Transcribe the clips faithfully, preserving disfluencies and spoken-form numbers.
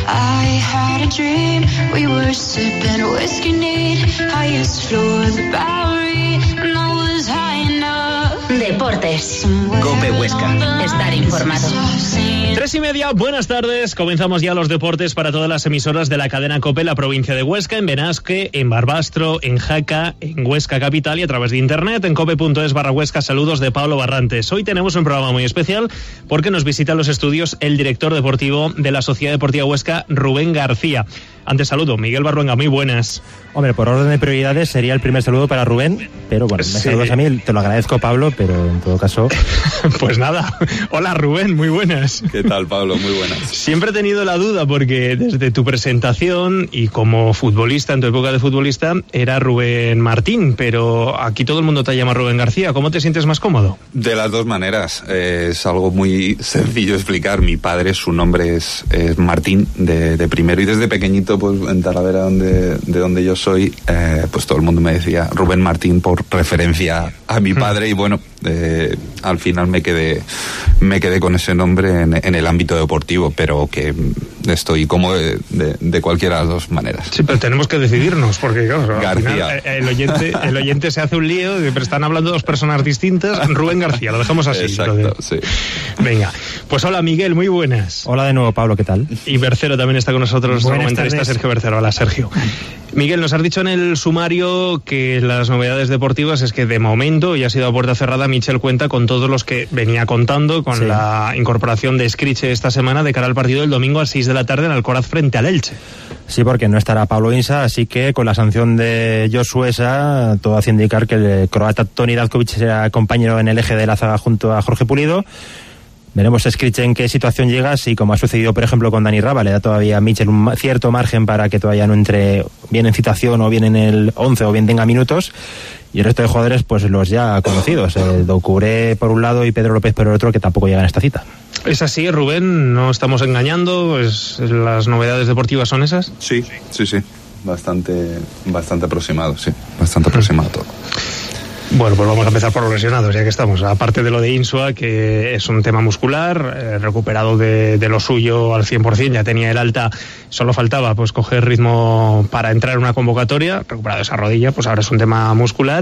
I had a dream, we were sipping whiskey neat, highest floor of the Bowery, and I was high enough. Deportes. COPE Huesca. Estar informado. Tres y media, buenas tardes. Comenzamos ya los deportes para todas las emisoras de la cadena COPE, la provincia de Huesca, en Benasque, en Barbastro, en Jaca, en Huesca Capital y a través de internet en cope.es barra Huesca. Saludos de Pablo Barrantes. Hoy tenemos un programa muy especial porque nos visita en los estudios el director deportivo de la Sociedad Deportiva Huesca, Rubén García. Antes saludo, Miguel Barruenga, muy buenas. Hombre, por orden de prioridades sería el primer saludo para Rubén, pero bueno, me sí. saludas a mí, te lo agradezco, Pablo, pero en todo caso... Pues nada, hola Rubén, muy buenas. ¿Qué tal, Pablo? Muy buenas. Siempre he tenido la duda porque desde tu presentación y como futbolista, en tu época de futbolista, era Rubén Martín, pero aquí todo el mundo te llama Rubén García. ¿Cómo te sientes más cómodo? De las dos maneras, eh, es algo muy sencillo de explicar. Mi padre, su nombre es, es Martín, de, de primero, y desde pequeñito, pues en Talavera, donde, de donde yo soy, eh, pues todo el mundo me decía Rubén Martín por referencia a mi padre, y bueno, eh, al final me quedé me quedé con ese nombre en, en el ámbito deportivo, pero que estoy cómodo de, de, de cualquiera de las dos maneras. Sí, pero tenemos que decidirnos, porque claro, al García. final, el oyente el oyente se hace un lío, pero están hablando dos personas distintas. Rubén García, lo dejamos así. Exacto, de... sí. Venga, pues hola Miguel, muy buenas. Hola de nuevo, Pablo, ¿qué tal? Y Bercero también está con nosotros, nuestro comentarista Sergio Bercero. Hola Sergio. Miguel, nos has dicho en el sumario que las novedades deportivas es que de momento, ya ha sido a puerta cerrada, Michel cuenta con todos los que venía contando, con sí. la incorporación de Scriche esta semana de cara al partido del domingo a las seis de la tarde en Alcoraz frente al Elche. Sí, porque no estará Pablo Insa, así que con la sanción de Josu Esa, todo hace indicar que el croata Toni Davkovic será compañero en el eje de la zaga junto a Jorge Pulido. Veremos Scriche en qué situación llega, si como ha sucedido por ejemplo con Dani Raba, le da todavía a Michel un cierto margen para que todavía no entre bien en citación o bien en el once o bien tenga minutos, y el resto de jugadores pues los ya conocidos, el Doucouré por un lado y Pedro López por el otro, que tampoco llegan a esta cita. ¿Es así, Rubén? ¿No estamos engañando? ¿Es, las novedades deportivas son esas? Sí, sí, sí, bastante, bastante aproximado, sí, bastante aproximado todo. Bueno, pues vamos a empezar por los lesionados, ya que estamos. Aparte de lo de Insua, que es un tema muscular, eh, recuperado de, de lo suyo al cien por ciento, ya tenía el alta, solo faltaba pues coger ritmo para entrar en una convocatoria, recuperado esa rodilla, pues ahora es un tema muscular.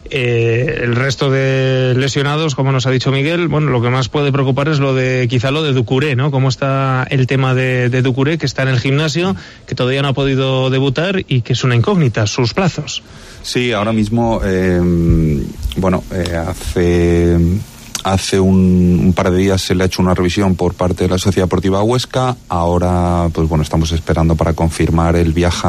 Eh, el resto de lesionados, como nos ha dicho Miguel, bueno, lo que más puede preocupar es lo de, quizá lo de Doucouré, ¿no? Cómo está el tema de, de Doucouré, que está en el gimnasio, que todavía no ha podido debutar y que es una incógnita, sus plazos. Sí, ahora mismo, eh, bueno, eh, hace... Hace un, un par de días se le ha hecho una revisión por parte de la Sociedad Deportiva Huesca. Ahora, pues bueno, estamos esperando para confirmar el viaje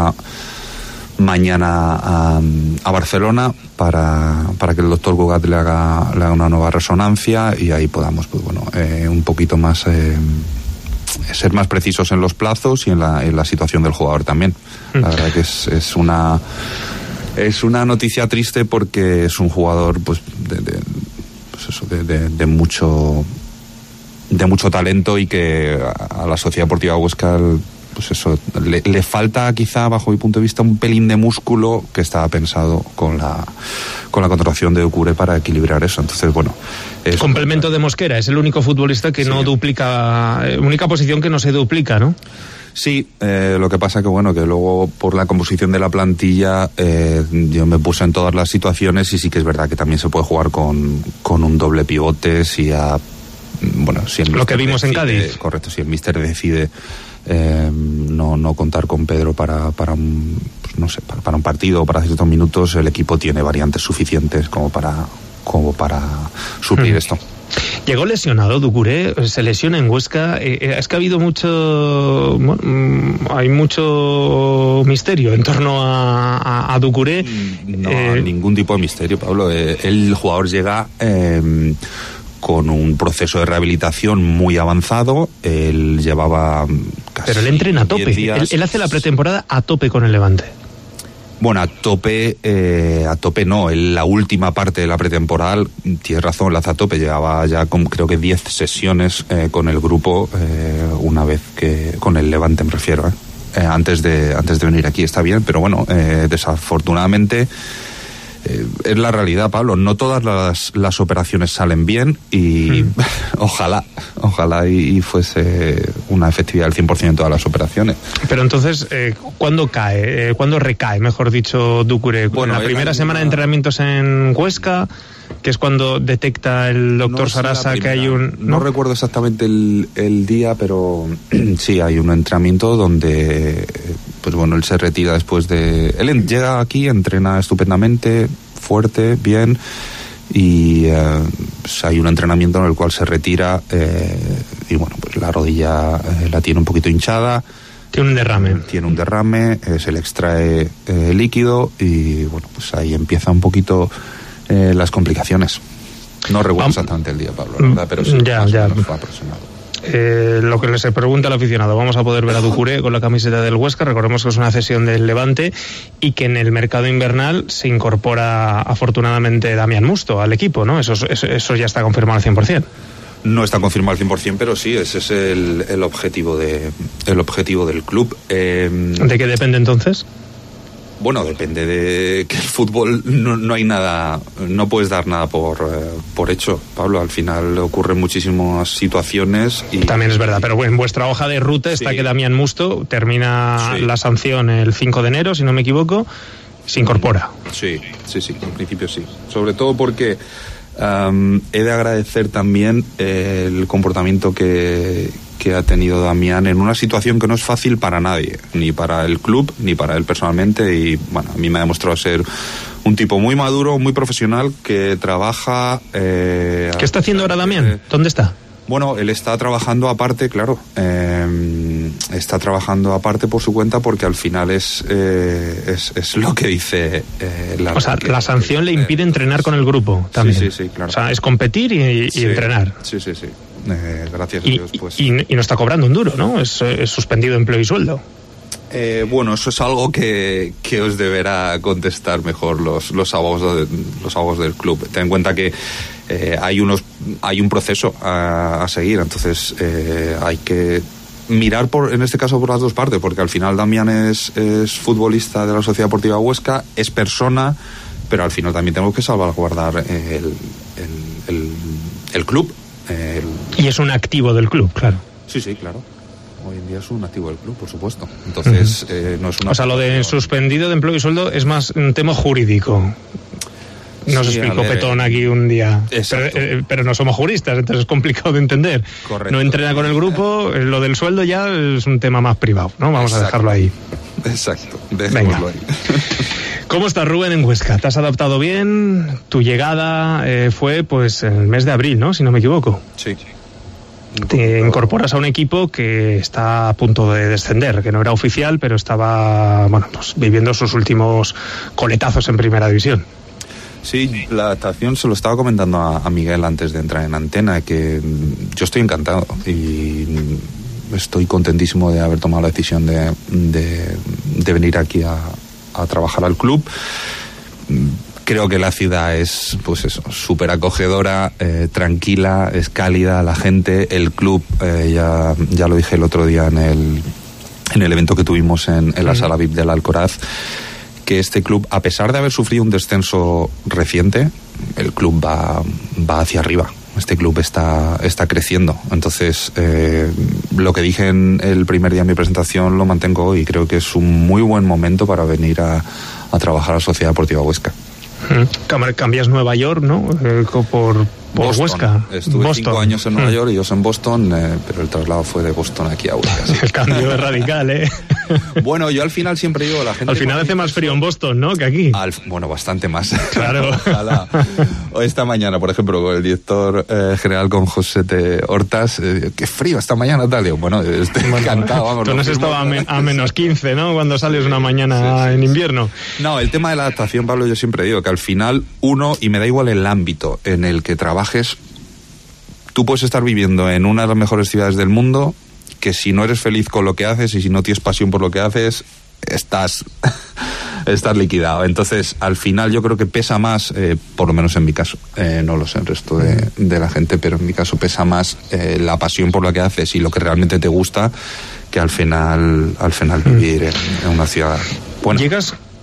mañana a, a Barcelona para, para que el doctor Gugat le haga, le haga una nueva resonancia y ahí podamos, pues bueno, eh, un poquito más eh, ser más precisos en los plazos y en la, en la situación del jugador también. La verdad que es, es una es una noticia triste porque es un jugador, pues de, de pues eso, de, de, de mucho de mucho talento y que a, a la Sociedad Deportiva Huesca, pues eso, le, le falta quizá, bajo mi punto de vista, un pelín de músculo que estaba pensado con la con la contratación de Doucouré para equilibrar eso. Entonces, bueno, es complemento de Mosquera, es el único futbolista que sí. no duplica, única posición que no se duplica, ¿no? Sí, eh, lo que pasa que bueno, que luego por la composición de la plantilla eh, yo me puse en todas las situaciones y sí que es verdad que también se puede jugar con, con un doble pivote si a, bueno, si el lo que vimos decide, en Cádiz. Correcto, si el míster decide eh, no, no contar con Pedro para, para un, pues no sé, para, para un partido o para ciertos minutos, el equipo tiene variantes suficientes como para, como para suplir mm. esto. Llegó lesionado Doucouré, se lesiona en Huesca. Eh, es que ha habido mucho, bueno, hay mucho misterio en torno a, a, a Doucouré. No, eh, ningún tipo de misterio, Pablo. Eh, el jugador llega eh, con un proceso de rehabilitación muy avanzado. Él llevaba casi Pero él entrena a tope. Él, él hace la pretemporada a tope con el Levante. Bueno, a tope, eh, a tope no, en la última parte de la pretemporada, tienes razón, la hace a tope, llevaba ya con, creo que diez sesiones eh, con el grupo, eh, una vez que, con el Levante me refiero, eh, eh, antes de antes de venir aquí, está bien, pero bueno, eh, desafortunadamente eh, es la realidad, Pablo. No todas las, las operaciones salen bien y mm. ojalá, ojalá y, y fuese una efectividad del cien por ciento en todas las operaciones. Pero entonces, eh, ¿cuándo cae? Eh, ¿Cuándo recae, mejor dicho, Doucouré? Bueno, ¿en la primera semana de entrenamientos en Huesca, que es cuando detecta el doctor no Sarasa que hay un... ¿no? no recuerdo exactamente el, el día, pero sí, hay un entrenamiento donde, pues bueno, él se retira después de... Él llega aquí, entrena estupendamente, fuerte, bien, y eh, pues hay un entrenamiento en el cual se retira eh, y bueno, pues la rodilla eh, la tiene un poquito hinchada. Tiene un derrame. Tiene un derrame, eh, se le extrae eh, líquido y bueno, pues ahí empieza un poquito... Eh, las complicaciones. No recuerdo exactamente el día, Pablo, la verdad, pero sí, ya, ya. Fue aproximado. Eh, lo que se pregunta al aficionado, vamos a poder ver a Doucouré con la camiseta del Huesca. Recordemos que es una cesión del Levante y que en el mercado invernal se incorpora afortunadamente Damián Musto al equipo, ¿no? Eso, eso, eso ya está confirmado al cien por ciento. No está confirmado al cien por ciento, pero sí, ese es el, el objetivo de el objetivo del club. Eh, ¿De qué depende entonces? Bueno, depende de que el fútbol no, no hay nada, no puedes dar nada por, eh, por hecho, Pablo. Al final ocurren muchísimas situaciones y... También es verdad, pero en vuestra hoja de ruta está sí. que Damián Musto termina sí. la sanción el cinco de enero, si no me equivoco, se incorpora. Sí, sí, sí, en principio sí. Sobre todo porque um, he de agradecer también eh, el comportamiento que... que ha tenido Damián en una situación que no es fácil para nadie, ni para el club, ni para él personalmente, y bueno, a mí me ha demostrado ser un tipo muy maduro, muy profesional, que trabaja... Eh, ¿Qué está haciendo ahora Damián? ¿Dónde está? Bueno, él está trabajando aparte, claro, eh, está trabajando aparte por su cuenta porque al final es eh, es, es lo que dice eh, la... O sea, la sanción le impide entrenar con el grupo también. Sí, sí, sí, claro. O sea, es competir y, y sí, entrenar. Sí, sí, sí. Eh, gracias a y, Dios, pues. Y, y no está cobrando un duro, ¿no? Es, es suspendido empleo y sueldo. Eh, bueno, eso es algo que, que os deberá contestar mejor los, los abogados de, los abogados del club. Ten en cuenta que eh, hay unos hay un proceso a, a seguir, entonces eh, hay que mirar por en este caso por las dos partes, porque al final Damián es, es futbolista de la Sociedad Deportiva Huesca, es persona, pero al final también tenemos que salvaguardar el, el, el, el club. El... Y es un activo del club, claro. Sí, sí, claro. Hoy en día es un activo del club, por supuesto. Entonces, uh-huh. eh, no es una... O sea, lo de suspendido de empleo y sueldo es más un tema jurídico. Nos sí, explicó ver, Petón aquí un día. Pero, eh, pero no somos juristas, entonces es complicado de entender. Correcto. No entrena con el grupo, lo del sueldo ya es un tema más privado, ¿no? Vamos Exacto. a dejarlo ahí. Exacto, dejémoslo ahí. ¿Cómo estás, Rubén, en Huesca? ¿Te has adaptado bien? Tu llegada eh, fue pues en el mes de abril, ¿no? Si no me equivoco. Sí. Te incorporas a un equipo que está a punto de descender, que no era oficial, pero estaba, bueno, pues viviendo sus últimos coletazos en primera división. Sí, la adaptación se lo estaba comentando a, a Miguel antes de entrar en antena, que yo estoy encantado y estoy contentísimo de haber tomado la decisión de, de, de venir aquí a, a trabajar al club. Creo que la ciudad es, pues eso, súper acogedora, eh, tranquila, es cálida la gente. El club, eh, ya, ya lo dije el otro día en el, en el evento que tuvimos en, en la sala V I P del Alcoraz, que este club, a pesar de haber sufrido un descenso reciente, el club va, va hacia arriba. Este club está, está creciendo. Entonces, eh, lo que dije en el primer día de mi presentación lo mantengo hoy. Creo que es un muy buen momento para venir a, a trabajar a la Sociedad Deportiva Huesca. Cambias Nueva York, ¿no? Eh, por, por Boston. Huesca. Estuve Boston. cinco años en Nueva York y yo en Boston, eh, pero el traslado fue de Boston aquí a Huesca. Sí. El cambio es radical, ¿eh? Bueno, yo al final siempre digo a la gente... Al final hace más frío en Boston, ¿no? Que aquí. Al, bueno, bastante más. Claro. Ojalá. Esta mañana, por ejemplo, con el director eh, general, con José T. Hortas, eh, qué frío esta mañana, tal. Digo, bueno, estoy bueno, encantado. Vamos, tú no has estado a, men- a menos quince, ¿no? Cuando sales una mañana sí, sí, en invierno. No, el tema de la adaptación, Pablo, yo siempre digo que al final uno, y me da igual el ámbito en el que trabajes, tú puedes estar viviendo en una de las mejores ciudades del mundo, que si no eres feliz con lo que haces y si no tienes pasión por lo que haces, estás, estás liquidado. Entonces, al final yo creo que pesa más, eh, por lo menos en mi caso, eh, no lo sé el resto de, de la gente, pero en mi caso pesa más eh, la pasión por lo que haces y lo que realmente te gusta, que al final, al final vivir en, en una ciudad buena. ¿Llegas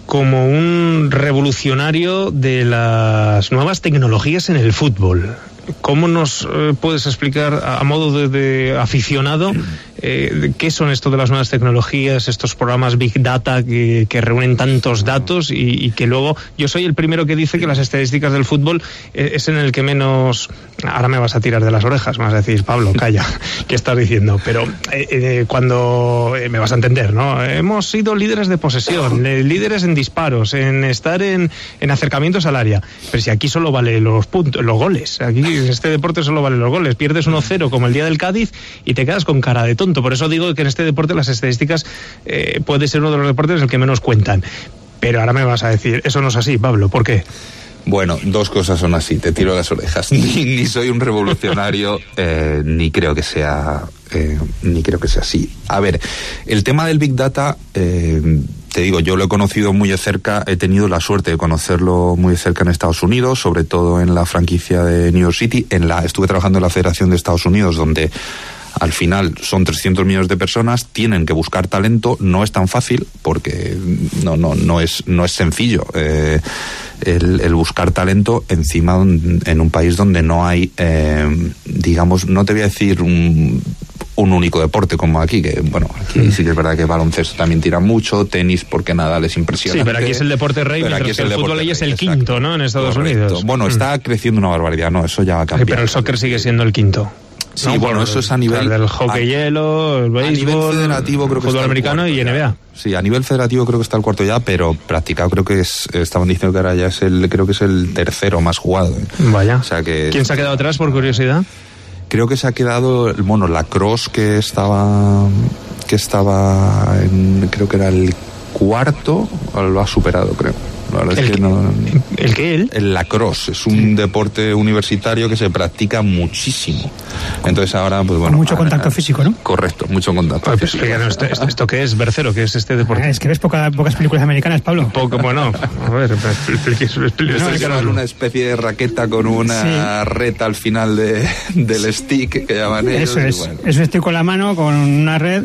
como un revolucionario de las nuevas tecnologías en el fútbol. ¿Cómo nos eh, puedes explicar, a, a modo de, de aficionado, eh, qué son esto de las nuevas tecnologías, estos programas Big Data que, que reúnen tantos datos y, y que luego... Yo soy el primero que dice que las estadísticas del fútbol eh, es en el que menos... Ahora me vas a tirar de las orejas, me vas a decir, Pablo, calla, ¿qué estás diciendo? Pero eh, eh, cuando... Eh, me vas a entender, ¿no? Hemos sido líderes de posesión, eh, líderes en disparos, en estar en, en acercamientos al área. Pero si aquí solo vale los puntos, los goles. Aquí este deporte solo vale los goles. Pierdes uno cero como el día del Cádiz y te quedas con cara de tonto. Por eso digo que en este deporte las estadísticas eh, puede ser uno de los deportes en el que menos cuentan. Pero ahora me vas a decir, eso no es así, Pablo, ¿por qué? Bueno, dos cosas son así, te tiro las orejas. Ni, ni soy un revolucionario, eh, ni creo que sea, eh, ni creo que sea así. A ver, el tema del Big Data, eh, te digo, yo lo he conocido muy de cerca, he tenido la suerte de conocerlo muy de cerca en Estados Unidos, sobre todo en la franquicia de New York City. En la, estuve trabajando en la Federación de Estados Unidos, donde al final son trescientos millones de personas, tienen que buscar talento, no es tan fácil porque no no no es no es sencillo eh, el, el buscar talento encima en un país donde no hay eh, digamos, no te voy a decir un un único deporte como aquí, que bueno, aquí mm. sí que es verdad que baloncesto también tira mucho, tenis porque Nadal es impresionante. Sí, pero aquí es el deporte rey, mientras aquí es el, el fútbol ahí es el quinto, exacto, ¿no? En Estados Correcto. Unidos. Bueno, mm. está creciendo una barbaridad, ¿no? Eso ya va a cambiar. Sí, pero el soccer sigue siendo el quinto. Sí, no, bueno, eso es a nivel... Del hockey a, hielo, el béisbol, federativo, creo que fútbol americano y N B A. Sí, a nivel federativo creo que está el cuarto ya, pero practicado creo que es... Estaban diciendo que ahora ya es el... Creo que es el tercero más jugado. ¿eh? Vaya. O sea que... ¿Quién se ha quedado atrás, por curiosidad? Creo que se ha quedado, bueno, lacrosse, que estaba... Que estaba en... Creo que era el cuarto, lo ha superado, creo. La verdad ¿El, es que no, ¿El qué? ¿El? El lacrosse es un deporte universitario que se practica muchísimo. Entonces ahora, pues bueno... Con mucho contacto a, físico, ¿no? Correcto, mucho contacto ah, pues, físico. ¿Esto, esto, ¿Esto qué es, Bercero? ¿Qué es este deporte? Ah, es que ves poca, pocas películas americanas, Pablo. Poco, bueno, a ver, explícanos. No, es una especie de raqueta con una sí. red al final de, del stick que llaman ellos. Eso es, bueno. es un stick con la mano, con una red...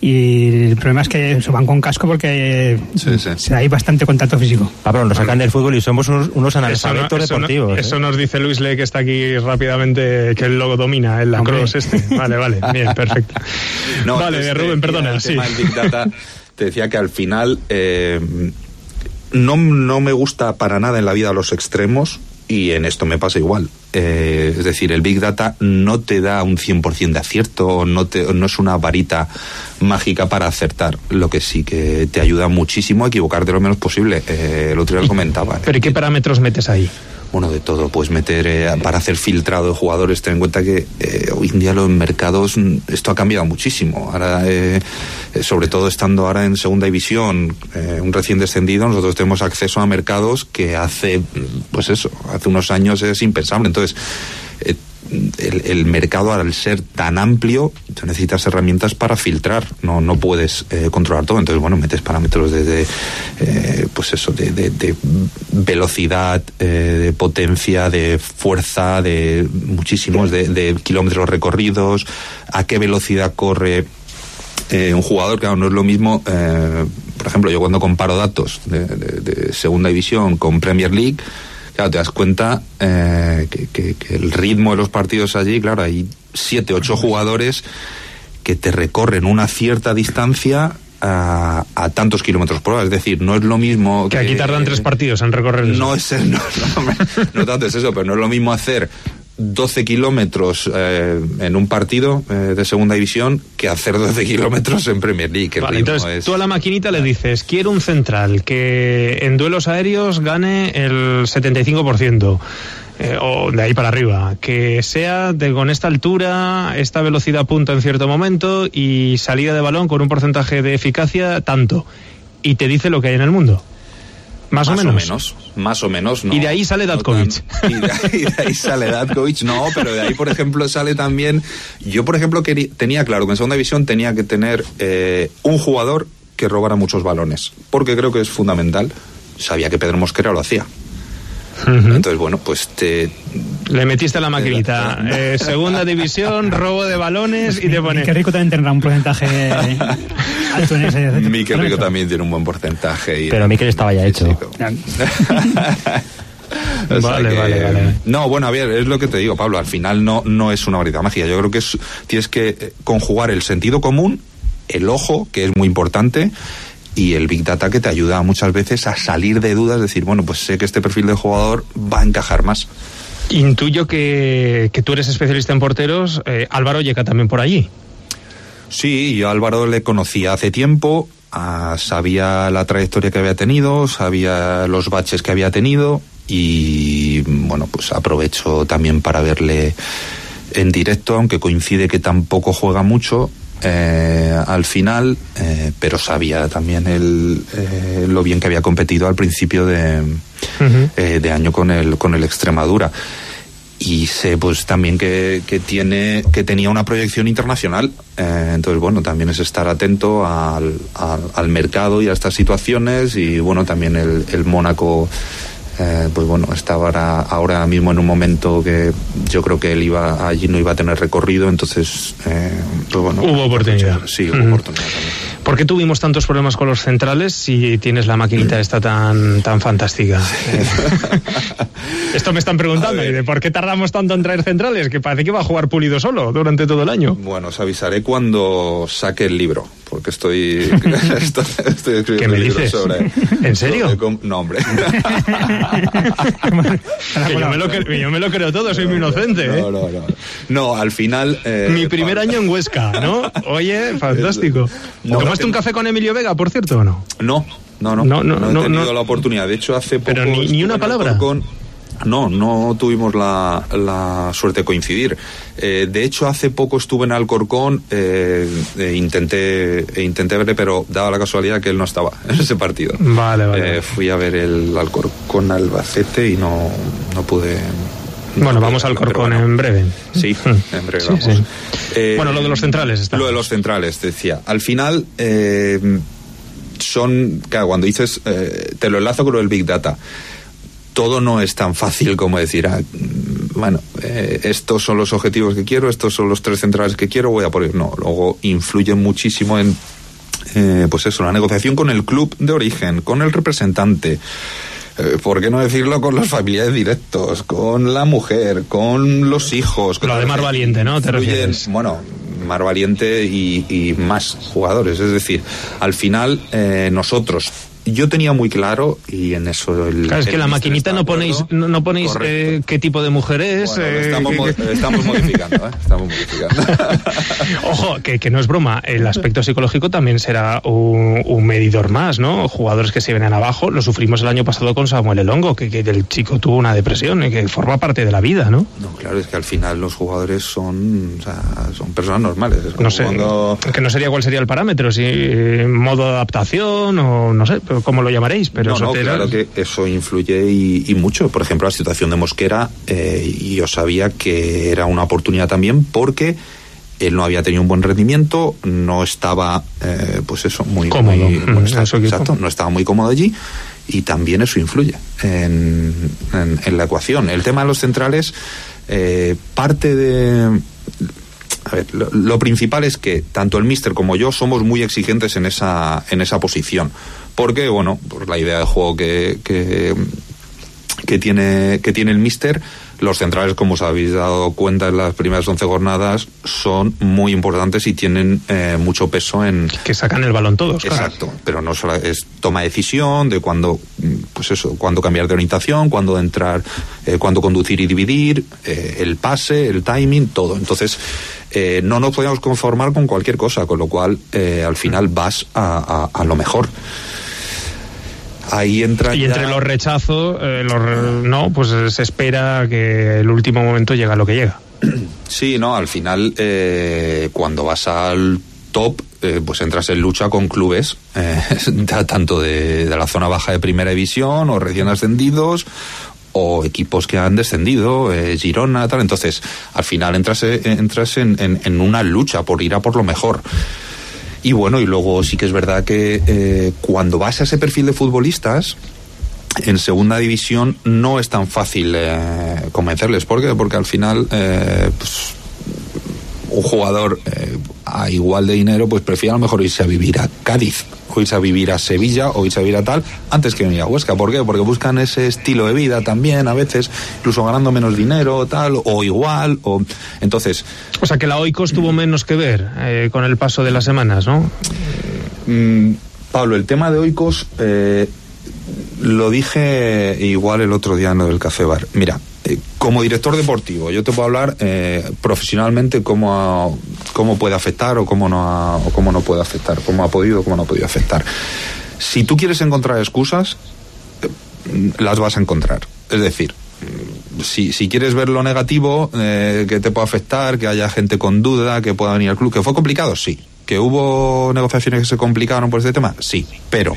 Y el problema es que se van con casco porque sí, sí. hay bastante contacto físico. Pablo, nos sacan del fútbol y somos unos, unos analfabetos eso no, deportivos. Eso, ¿eh? eso nos dice Luis Le, que está aquí rápidamente, que él lo domina, el lacrosse este. Vale, vale, bien, perfecto. No, vale, entonces, Rubén, perdona. El sí. tema del Big Data, te decía que al final eh, no, no me gusta para nada en la vida los extremos. Y en esto me pasa igual. Eh, es decir, el Big Data no te da un cien por ciento de acierto, no, te, no es una varita mágica para acertar. Lo que sí que te ayuda muchísimo a equivocarte lo menos posible. Eh, el otro día lo comentaba. ¿Pero eh, qué parámetros metes ahí? Bueno, de todo, pues meter, eh, para hacer filtrado de jugadores, ten en cuenta que eh, hoy en día los mercados, esto ha cambiado muchísimo. Ahora, eh, sobre todo estando ahora en segunda división, eh, un recién descendido, nosotros tenemos acceso a mercados que hace, pues eso, hace unos años es impensable. Entonces, eh, el, el mercado, al ser tan amplio, necesitas herramientas para filtrar, no no puedes eh, controlar todo. Entonces, bueno, metes parámetros desde eh, pues eso, de, de, de velocidad, eh, de potencia, de fuerza, de muchísimos, de, de kilómetros recorridos, a qué velocidad corre eh, un jugador. Claro, no es lo mismo, eh, por ejemplo, yo cuando comparo datos de, de, de segunda división con Premier League, claro, te das cuenta eh, que, que, que el ritmo de los partidos allí, claro, hay siete, ocho jugadores que te recorren una cierta distancia a, a tantos kilómetros por hora. Es decir, no es lo mismo... Que, que aquí tardan tres partidos en recorrer eso. No es no, no, no tanto es eso, pero no es lo mismo hacer doce kilómetros eh, en un partido eh, de segunda división que hacer doce kilómetros en Premier League. Vale, entonces es... tú a la maquinita le dices, quiero un central que en duelos aéreos gane el setenta y cinco por ciento. Eh, o de ahí para arriba, que sea de con esta altura, esta velocidad punta en cierto momento y salida de balón con un porcentaje de eficacia tanto, y te dice lo que hay en el mundo. Más, más o menos. o menos. Más o menos, no. Y de ahí sale Datkovic. No y, de ahí, de ahí sale Datkovic, no, pero de ahí, por ejemplo, sale también... Yo, por ejemplo, quería, tenía claro que en segunda división tenía que tener eh, un jugador que robara muchos balones, porque creo que es fundamental. Sabía que Pedro Mosquera lo hacía. Uh-huh. Entonces, bueno, pues te... Le metiste la maquinita. Eh, segunda división, robo de balones y te pone... Qué rico también tendrá un porcentaje... alto en ese Mikel Rico también tiene un buen porcentaje. Y pero Mikel estaba ya hecho. O sea vale, que, vale, vale. No, bueno, a ver, es lo que te digo, Pablo, al final no, no es una varita mágica. Yo creo que es, tienes que conjugar el sentido común, el ojo, que es muy importante, y el Big Data, que te ayuda muchas veces a salir de dudas, decir, bueno, pues sé que este perfil de jugador va a encajar más. Intuyo que, que tú eres especialista en porteros. eh, Álvaro llega también por allí. Sí, yo a Álvaro le conocía hace tiempo, a, sabía la trayectoria que había tenido, sabía los baches que había tenido, y bueno, pues aprovecho también para verle en directo, aunque coincide que tampoco juega mucho eh, al final, eh, pero sabía también el, eh, lo bien que había competido al principio de, uh-huh. eh, de año con el, con el Extremadura. Y sé pues también que, que tiene que tenía una proyección internacional, eh, entonces bueno, también es estar atento al, al, al mercado y a estas situaciones. Y bueno, también el, el Mónaco eh, pues bueno, estaba ahora, ahora mismo en un momento que yo creo que él iba allí no iba a tener recorrido, entonces eh, pues bueno, hubo oportunidad. Sí, hubo uh-huh. oportunidad también. ¿Por qué tuvimos tantos problemas con los centrales si tienes la maquinita esta tan tan fantástica? Esto me están preguntando, ¿y de por qué tardamos tanto en traer centrales? Que parece que va a jugar Pulido solo durante todo el año. Bueno, os avisaré cuando saque el libro, porque estoy, estoy, estoy escribiendo ¿Qué me un libro dices? sobre... ¿En serio? Sobre, no, hombre. que yo, me lo, yo me lo creo todo, soy muy inocente. No, ¿eh? no, no. No, al final... Eh, Mi primer para... año en Huesca, ¿no? Oye, fantástico. No, ¿Tomaste no, un café con Emilio Vega, por cierto, o no? No, no, no. No, no, no he no, tenido no. la oportunidad. De hecho, hace poco... Pero ni, ni una palabra. Con... No, no tuvimos la, la suerte de coincidir. Eh, de hecho, hace poco estuve en Alcorcón, eh, e intenté, e intenté verle, pero daba la casualidad que él no estaba en ese partido. Vale, vale. Eh, fui a ver el Alcorcón Albacete y no, no pude... No bueno, pude vamos al verlo, Alcorcón bueno, en breve. Sí, en breve sí, vamos. sí. Eh, bueno, lo de los centrales está. Lo de los centrales, decía. Al final, eh, son... Claro, cuando dices... Eh, te lo enlazo con lo del Big Data. Todo no es tan fácil como decir, ah, bueno, eh, estos son los objetivos que quiero, estos son los tres centrales que quiero, voy a poner. No, luego influye muchísimo en, eh, pues eso, la negociación con el club de origen, con el representante, eh, ¿por qué no decirlo con los familiares directos, con la mujer, con los hijos? Con lo de Mar Valiente, ¿no? ¿Te refieres? Bueno, Mar Valiente y, y más jugadores, es decir, al final eh, nosotros... Yo tenía muy claro, y en eso el... Claro, es que el la maquinita no ponéis, no, no ponéis eh, qué tipo de mujer es. Bueno, eh, estamos, que, mo- que... estamos modificando, ¿eh? Estamos modificando. Ojo, que, que no es broma, el aspecto psicológico también será un, un medidor más, ¿no? Jugadores que se vienen abajo, lo sufrimos el año pasado con Samuel Elongo, que, que el chico tuvo una depresión, y que forma parte de la vida, ¿no? No, claro, es que al final los jugadores son, o sea, son personas normales. Es como no sé, cuando... que no sería cuál sería el parámetro, si eh, modo de adaptación o no sé, cómo lo llamaréis, pero no, eso no, te... claro que eso influye y, y mucho. Por ejemplo, la situación de Mosquera, eh, yo sabía que era una oportunidad también porque él no había tenido un buen rendimiento, no estaba, eh, pues eso, muy cómodo, muy, mm, exacto, exacto, no estaba muy cómodo allí, y también eso influye en, en, en la ecuación. El tema de los centrales, eh, parte de... A ver, lo, lo principal es que tanto el míster como yo somos muy exigentes en esa, en esa posición. Porque, bueno, por la idea de juego que, que, que tiene, que tiene el míster, los centrales, como os habéis dado cuenta en las primeras once jornadas, son muy importantes y tienen eh, mucho peso en... Que sacan el balón todos, claro. Exacto, pero no solo es toma de decisión de cuándo, pues eso, cuándo cambiar de orientación, cuándo entrar, eh, cuándo conducir y dividir, eh, el pase, el timing, todo. Entonces, eh, no nos podíamos conformar con cualquier cosa, con lo cual, eh, al final vas a, a, a lo mejor. Ahí entra y ya... entre los rechazos, eh, los re... no, pues se espera que el último momento llega lo que llega. Sí, no, al final, eh, cuando vas al top, eh, pues entras en lucha con clubes, eh, tanto de, de la zona baja de primera división, o recién ascendidos, o equipos que han descendido, eh, Girona, tal. Entonces, al final entras, eh, entras en, en, en una lucha por ir a por lo mejor. Y bueno, y luego sí que es verdad que eh, cuando vas a ese perfil de futbolistas, en segunda división no es tan fácil eh, convencerles. ¿Por qué? Porque al final, eh, pues, un jugador, eh, a igual de dinero, pues prefiere a lo mejor irse a vivir a Cádiz, o irse a vivir a Sevilla, o irse a vivir a tal, antes que venir a Huesca. ¿Por qué? Porque buscan ese estilo de vida también, a veces, incluso ganando menos dinero, tal, o igual, o... Entonces... O sea, que la Oikos tuvo menos que ver eh, con el paso de las semanas, ¿no? Mm, Pablo, el tema de Oikos, eh, lo dije igual el otro día en lo del Café Bar. Mira, eh, como director deportivo, yo te puedo hablar eh, profesionalmente cómo, ha, cómo puede afectar o cómo no ha, o cómo no puede afectar, cómo ha podido o cómo no ha podido afectar. Si tú quieres encontrar excusas, eh, las vas a encontrar. Es decir, si, si quieres ver lo negativo, eh, que te pueda afectar, que haya gente con duda, que pueda venir al club, que fue complicado, sí. Que hubo negociaciones que se complicaron por este tema, sí, pero...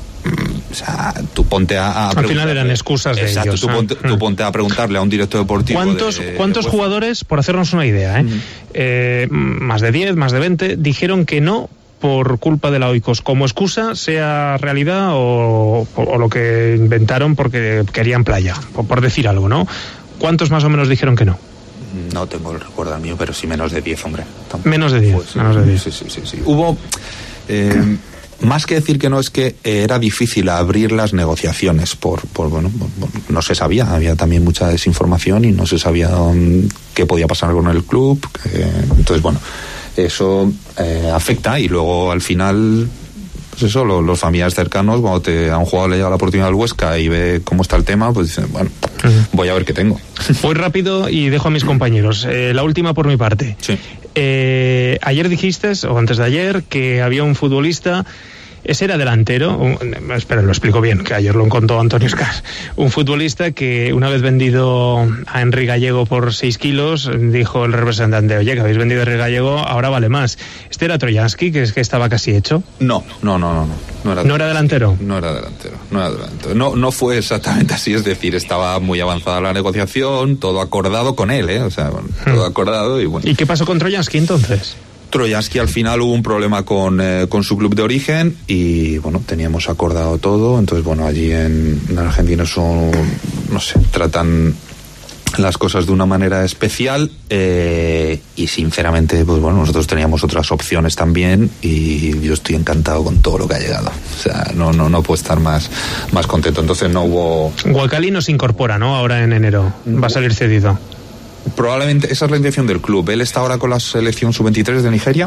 O sea, tú ponte a, a al final eran excusas de exacto, ellos. Tú, ponte, tú ponte a preguntarle a un director deportivo. ¿Cuántos, de, ¿cuántos de jugadores, por hacernos una idea, eh, uh-huh. eh, más de diez, más de veinte, dijeron que no por culpa de la Oikos, como excusa, sea realidad o, o, o lo que inventaron porque querían playa, por, por decir algo, ¿no? ¿Cuántos más o menos dijeron que no? No tengo el recuerdo mío, pero sí menos de diez, hombre. Tampoco. Menos de diez, pues, sí, menos de diez. Sí, sí, sí, sí. Hubo... Eh, más que decir que no, es que era difícil abrir las negociaciones por, por bueno, no se sabía, había también mucha desinformación y no se sabía um, qué podía pasar con el club, que, entonces bueno, eso eh, afecta y luego al final, pues eso, los, los familiares cercanos, cuando te, a un jugador le llega la oportunidad al Huesca y ve cómo está el tema, pues dicen, bueno, uh-huh. voy a ver qué tengo. Voy rápido y dejo a mis compañeros. Eh, la última por mi parte. Sí. Eh, ayer dijiste, o antes de ayer, que había un futbolista, ese era delantero, un, espera, lo explico bien, que ayer lo contó Antonio Escas, un futbolista que una vez vendido a Henry Gallego por seis kilos, dijo el representante, oye, que habéis vendido a Henry Gallego, ahora vale más. ¿Este era Trojansky, que es que estaba casi hecho? No, no, no, no, no. ¿No era, ¿No era delantero? No era delantero, no era delantero. No, no fue exactamente así, es decir, estaba muy avanzada la negociación, todo acordado con él, ¿eh? O sea, bueno, todo hmm. acordado y bueno. ¿Y qué pasó con Trojansky entonces? Trojansky al final hubo un problema con, eh, con su club de origen y bueno, teníamos acordado todo, entonces bueno, allí en, en Argentina son, no sé, tratan las cosas de una manera especial eh, y sinceramente pues bueno, nosotros teníamos otras opciones también y yo estoy encantado con todo lo que ha llegado, o sea, no, no, no puedo estar más, más contento, entonces no hubo... Wakali no se incorpora, ¿no? Ahora en enero, va a salir cedido. Probablemente esa es la intención del club. Él está ahora con la selección sub veintitrés de Nigeria.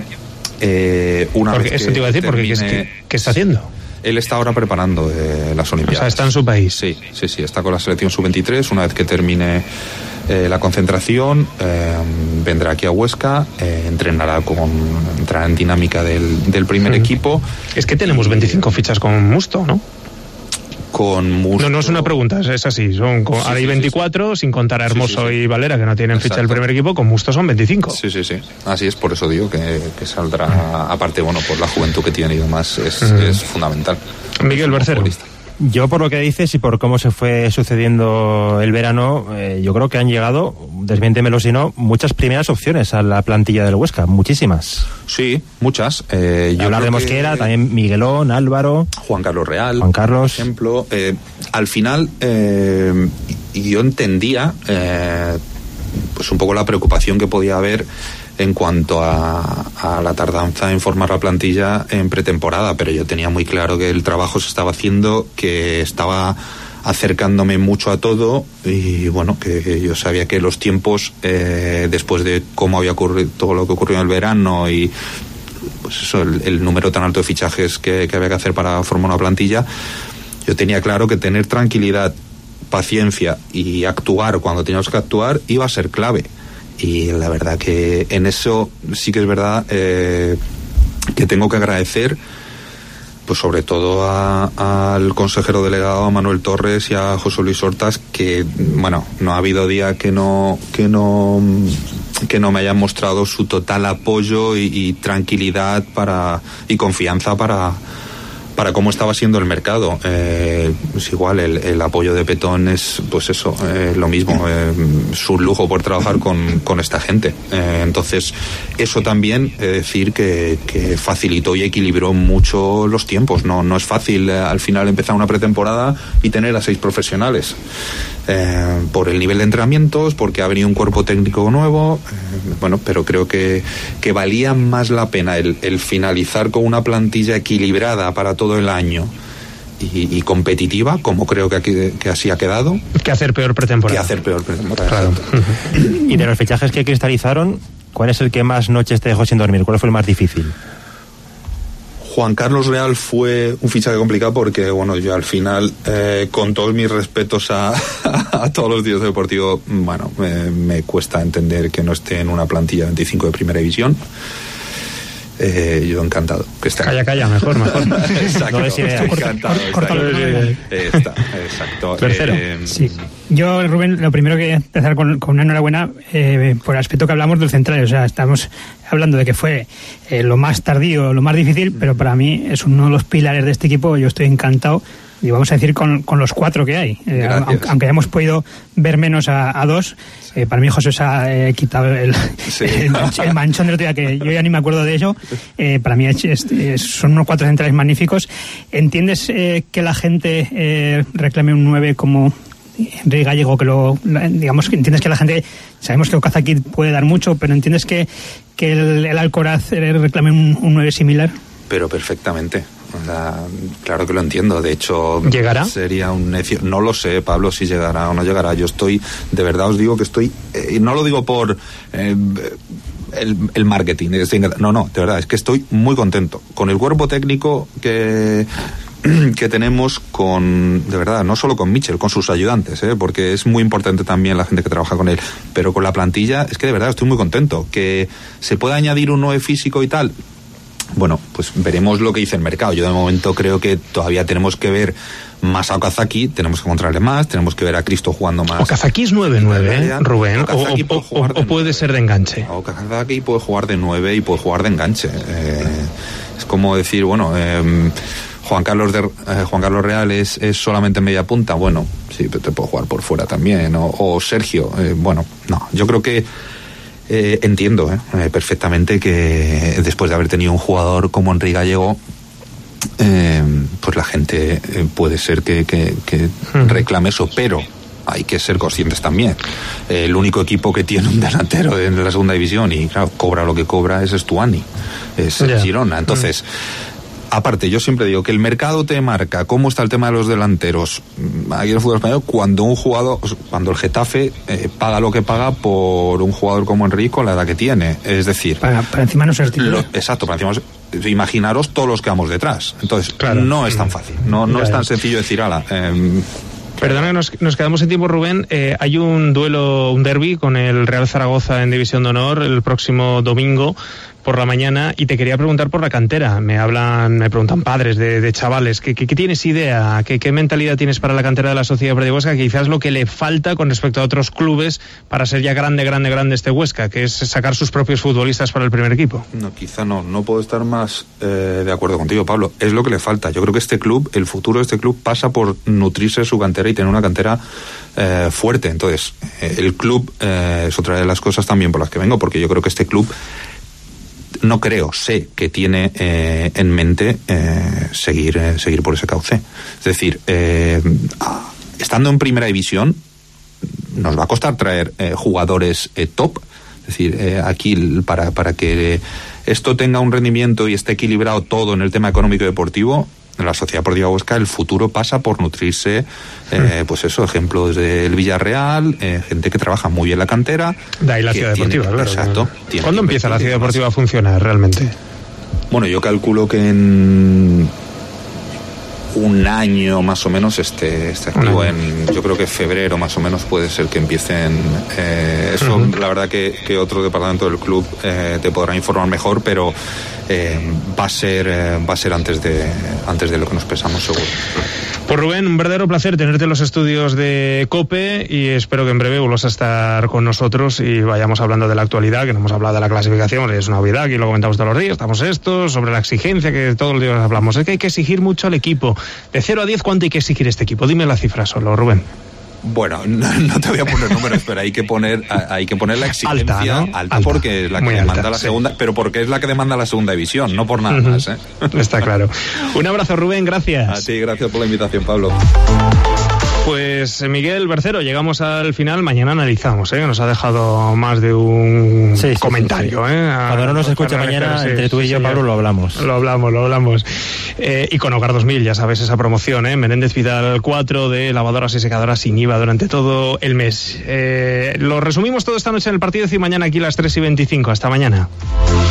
Eh, una porque, vez eso te iba a decir, termine, porque ¿qué, qué está haciendo? Él está ahora preparando eh, las Olimpiadas. O sea, está en su país. Sí, sí, sí, está con la selección sub veintitrés. Una vez que termine eh, la concentración, eh, vendrá aquí a Huesca, eh, entrenará con, entrará en dinámica del, del primer mm. equipo. Es que tenemos veinticinco fichas con Musto, ¿no? Con Musto. No, no es una pregunta, es así. Son, con, sí, ahora hay veinticuatro, sí, sí. sin contar a Hermoso sí, sí, sí. y Valera, que no tienen Exacto. ficha del primer equipo, con Musto son veinticinco. Sí, sí, sí. Así es, por eso digo que, que saldrá, uh-huh. aparte, bueno, por la juventud que tiene y demás, es, uh-huh. es fundamental. Miguel Bercero. Yo, por lo que dices y por cómo se fue sucediendo el verano, eh, yo creo que han llegado, desmiéntemelo si no, muchas primeras opciones a la plantilla del Huesca, muchísimas. Sí, muchas. Eh, yo Hablar de Mosquera, que... también Miguelón, Álvaro... Juan Carlos Real, Juan Carlos. por ejemplo. Eh, al final, eh, yo entendía eh, pues un poco la preocupación que podía haber en cuanto a, a la tardanza en formar la plantilla en pretemporada, pero yo tenía muy claro que el trabajo se estaba haciendo, que estaba acercándome mucho a todo y bueno, que yo sabía que los tiempos eh, después de cómo había ocurrido todo lo que ocurrió en el verano y pues eso, el, el número tan alto de fichajes que, que había que hacer para formar una plantilla, yo tenía claro que tener tranquilidad, paciencia y actuar cuando teníamos que actuar iba a ser clave. Y la verdad que en eso sí que es verdad eh, que tengo que agradecer pues sobre todo al consejero delegado, a Manuel Torres y a José Luis Hortas, que bueno, no ha habido día que no que no que no me hayan mostrado su total apoyo y, y tranquilidad para y confianza para para cómo estaba siendo el mercado. Eh, es igual, el, el apoyo de Petón es, pues eso, eh, lo mismo. Eh, es un lujo poder trabajar con, con esta gente. Eh, entonces, eso también, eh, decir que, que facilitó y equilibró mucho los tiempos. No, no es fácil eh, al final empezar una pretemporada y tener a seis profesionales. Eh, por el nivel de entrenamientos, porque ha venido un cuerpo técnico nuevo, eh, bueno, pero creo que, que valía más la pena el, el finalizar con una plantilla equilibrada para todo el año y, y competitiva, como creo que, aquí, que así ha quedado, que hacer peor pretemporada. Que hacer peor pretemporada. Claro. Y de los fichajes que cristalizaron, ¿cuál es el que más noches te dejó sin dormir? ¿Cuál fue el más difícil? Juan Carlos Real fue un fichaje complicado porque, bueno, yo al final, eh, con todos mis respetos a, a todos los días de Deportivo, bueno, me, me cuesta entender que no esté en una plantilla veinticinco de primera división. Eh, yo encantado que esté. Calla, calla, mejor, mejor. Exacto, no es idea. estoy encantado. Córtalo, Está, exacto. Tercero. Eh, Sí. Yo, Rubén, lo primero que voy a empezar con, con una enhorabuena eh, por el aspecto que hablamos del central. O sea, estamos hablando de que fue eh, lo más tardío, lo más difícil, pero para mí es uno de los pilares de este equipo. Yo estoy encantado, y vamos a decir con, con los cuatro que hay. Eh, aunque, aunque hayamos podido ver menos a, a dos, eh, para mí José se ha eh, quitado el, sí. el, el manchón del otro día, que yo ya ni me acuerdo de ello. Eh, para mí es, es, es, son unos cuatro centrales magníficos. ¿Entiendes eh, que la gente eh, reclame un nueve como Enrique Gallego, que lo, digamos, que entiendes que la gente, sabemos que Okazaki puede dar mucho, pero entiendes que, que el, el Alcoraz reclame un, un nueve similar? Pero perfectamente. O sea, claro que lo entiendo. De hecho, ¿llegará? Sería un necio. No lo sé, Pablo, si llegará o no llegará. Yo estoy, de verdad os digo que estoy, y eh, no lo digo por eh, el, el marketing. No, no, de verdad, es que estoy muy contento con el cuerpo técnico que que tenemos, con, de verdad, no solo con Michel, con sus ayudantes, ¿eh? Porque es muy importante también la gente que trabaja con él, pero con la plantilla, es que de verdad estoy muy contento. Que se pueda añadir un nueve físico y tal, bueno, pues veremos lo que dice el mercado. Yo de momento creo que todavía tenemos que ver más a Okazaki, tenemos que encontrarle más, tenemos que ver a Cristo jugando más. Okazaki es nueve nueve, ¿eh, Rubén? O, o, puede o, o puede nueve. ser de enganche. Okazaki puede jugar de nueve y puede jugar de enganche. Eh, es como decir, bueno, eh, Juan Carlos de, eh, Juan Carlos Real es, es solamente media punta. Bueno, sí, pero te puede jugar por fuera también. O, o Sergio, eh, bueno, no, yo creo que Eh, entiendo eh, perfectamente que después de haber tenido un jugador como Enrique Gallego, eh, pues la gente eh, puede ser que, que, que reclame eso, pero hay que ser conscientes también. Eh, el único equipo que tiene un delantero en la segunda división y claro, cobra lo que cobra es Estuani, es yeah. Girona. Entonces, mm. aparte, yo siempre digo que el mercado te marca cómo está el tema de los delanteros aquí en el fútbol español cuando un jugador, cuando el Getafe eh, paga lo que paga por un jugador como Enrique con la edad que tiene. Es decir, para, para encima no ser titular. Lo, exacto, para encima imaginaros todos los que vamos detrás. Entonces, claro, no es tan fácil, no, no claro. es tan sencillo decir, ala. Eh, Perdona, nos, nos quedamos sin tiempo, Rubén. Eh, hay un duelo, un derbi con el Real Zaragoza en División de Honor el próximo domingo por la mañana, y te quería preguntar por la cantera. Me hablan, me preguntan padres de, de chavales. ¿Qué, qué, qué tienes idea? ¿Qué, ¿Qué mentalidad tienes para la cantera de la Sociedad Deportiva Huesca? Que quizás lo que le falta con respecto a otros clubes para ser ya grande, grande, grande este Huesca, que es sacar sus propios futbolistas para el primer equipo. No, quizá no. No puedo estar más eh, de acuerdo contigo, Pablo. Es lo que le falta. Yo creo que este club, el futuro de este club pasa por nutrirse de su cantera y tener una cantera eh, fuerte. Entonces, eh, el club eh, es otra de las cosas también por las que vengo, porque yo creo que este club no creo, sé que tiene eh, en mente eh, seguir eh, seguir por ese cauce. Es decir, eh, estando en primera división nos va a costar traer eh, jugadores eh, top. Es decir, eh, aquí para, para que esto tenga un rendimiento y esté equilibrado todo en el tema económico y deportivo, en la Sociedad Deportiva Huesca el futuro pasa por nutrirse, eh, pues eso, ejemplos del Villarreal, eh, gente que trabaja muy bien la cantera. De ahí la Ciudad Deportiva, tiene, claro. Exacto. ¿Cuándo empieza la Ciudad Deportiva a funcionar realmente? Bueno, yo calculo que en un año más o menos este, este activo en, yo creo que febrero más o menos puede ser que empiecen eh, eso. Uh-huh. La verdad que, que otro departamento del club eh, te podrá informar mejor, pero eh, va a ser eh, va a ser antes de antes de lo que nos pensamos, seguro. Pues Rubén, un verdadero placer tenerte en los estudios de COPE y espero que en breve vuelvas a estar con nosotros y vayamos hablando de la actualidad, que no hemos hablado de la clasificación, es una obviedad, aquí lo comentamos todos los días, estamos estos, sobre la exigencia que todos los días hablamos, es que hay que exigir mucho al equipo. De cero a diez, ¿cuánto hay que exigir este equipo? Dime la cifra solo, Rubén. Bueno, no, no te voy a poner números, pero hay que poner hay que poner la exigencia alta, ¿no? alta, alta porque es la que Muy demanda alta, la segunda, sí. pero porque es la que demanda la segunda división, no por nada uh-huh. más, ¿eh? Está claro. Un abrazo, Rubén, gracias. A ti, gracias por la invitación, Pablo. Pues Miguel Bercero, llegamos al final, mañana analizamos, ¿eh? Nos ha dejado más de un sí, sí, comentario, sí, sí. ¿eh? Cuando no nos escuche mañana, sí, entre tú y yo, sí, Pablo, lo hablamos. Lo hablamos, lo hablamos. Eh, y con Hogar dos mil, ya sabes, esa promoción, ¿eh? Menéndez Vidal cuatro de lavadoras y secadoras sin I V A durante todo el mes. Eh, lo resumimos todo esta noche en el partido y mañana aquí a las tres y veinticinco. Hasta mañana.